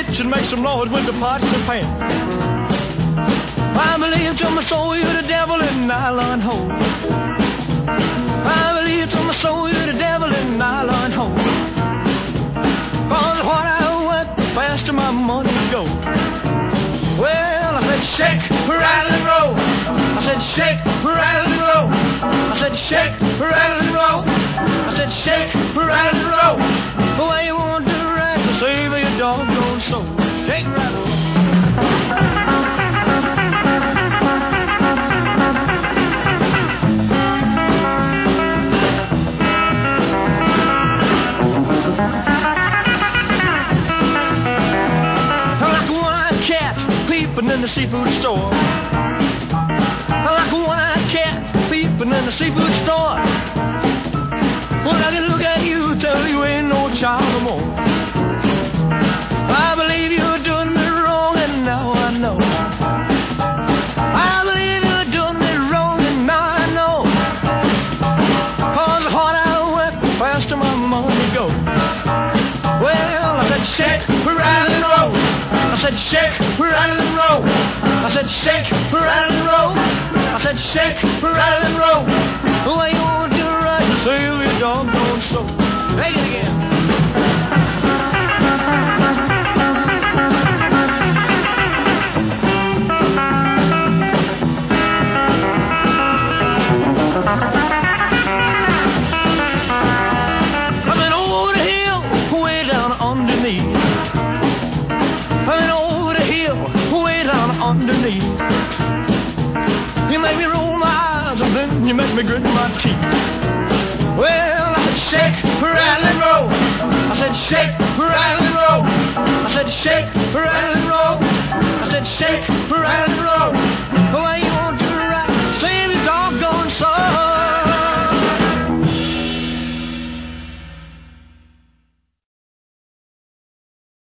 should make some noise with the pots and pans. I believe to my soul you're the devil in nylon hole. I believe to my soul you're the devil in nylon hole. Cause what I work, the faster my money goes. Well, I said shake, rattle and roll. I said shake, rattle and roll. I said shake, rattle and roll. I said shake, rattle and roll. The way you want to ride to save your doggone soul. Shake, rattle. In the seafood store, like a white cat peeping in the seafood store. When I can look at you, tell you ain't no child no more. I believe you're doing me wrong, and now I know. I believe you're doing me wrong, and now I know. Cause the harder I work, the faster my money goes. Well, I said shake, rattle and roll. I said shake, rattle and roll. I said shake, rattle and roll. I said shake, rattle and roll. The way you want to ride to save your doggone soul. Make it again. Coming over the hill, way down underneath. Coming over the hill, way down underneath. You make me roll my eyes and then you make me grit my teeth. Well, I said shake, rattle and roll. I said shake, rattle and roll.